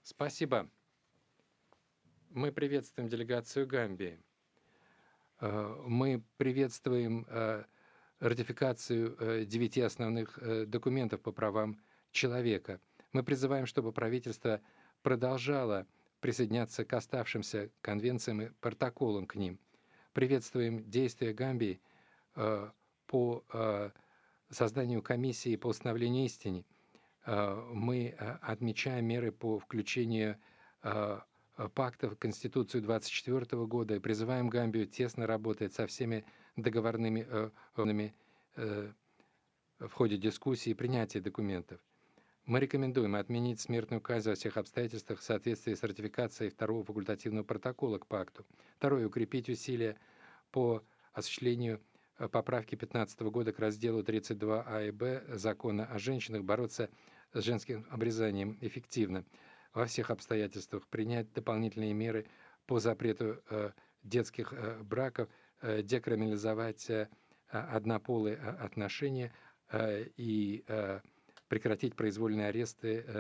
Спасибо. Мы приветствуем делегацию Гамбии. Мы приветствуем ратификацию 9 основных документов по правам человека. Мы призываем, чтобы правительство продолжало присоединяться к оставшимся конвенциям и протоколам к ним. Приветствуем действия Гамбии по созданию комиссии по установлению истины. Мы отмечаем меры по включению пакта в Конституцию 24 года и призываем Гамбию тесно работать со всеми договорными органами в ходе дискуссии и принятия документов. Мы рекомендуем отменить смертную казнь во всех обстоятельствах в соответствии с ратификацией второго факультативного протокола к пакту. Второе. Укрепить усилия по осуществлению поправки 2015 года к разделу 32А и Б Закона о женщинах, бороться с женским обрезанием эффективно во всех обстоятельствах, принять дополнительные меры по запрету детских браков, декриминализовать однополые отношения и прекратить произвольные аресты